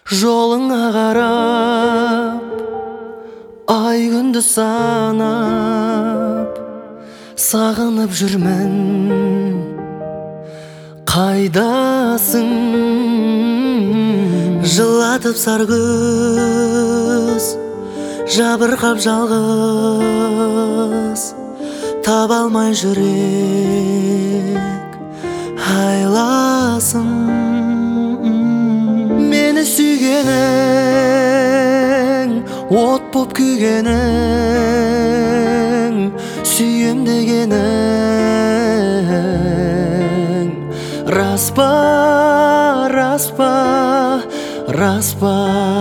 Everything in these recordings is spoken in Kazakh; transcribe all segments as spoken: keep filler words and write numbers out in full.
Жолыңа қарап ай күнді санап сағынып жүрмін. Қайдасың? Жылатып сар күз, жабырқап жалғыз, таба алмай жүрек айласын. Мені сүйгенің, от боп күйгенің, сүйем дегенің рас па, рас па, рас па?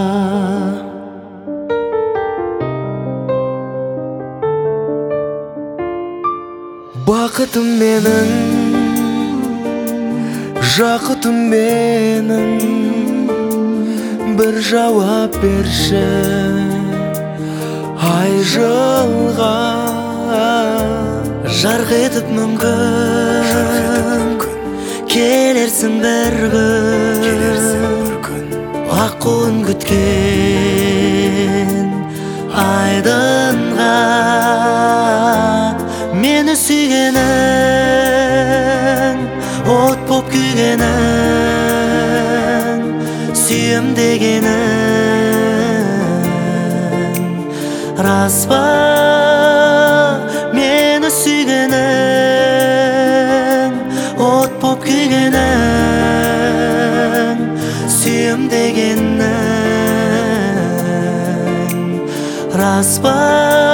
Бақытым менің, жақұтым менің, бір жауап берші ай жылға. Жарқ етіп мүмкін келерсің бір күн, аққуын күткен айдынға. Мені сүйгенің, от боп күйгенің, сүйем дегенің рас па? Мені сүйгенің, от боп күйгенің, сүйем дегенің рас па?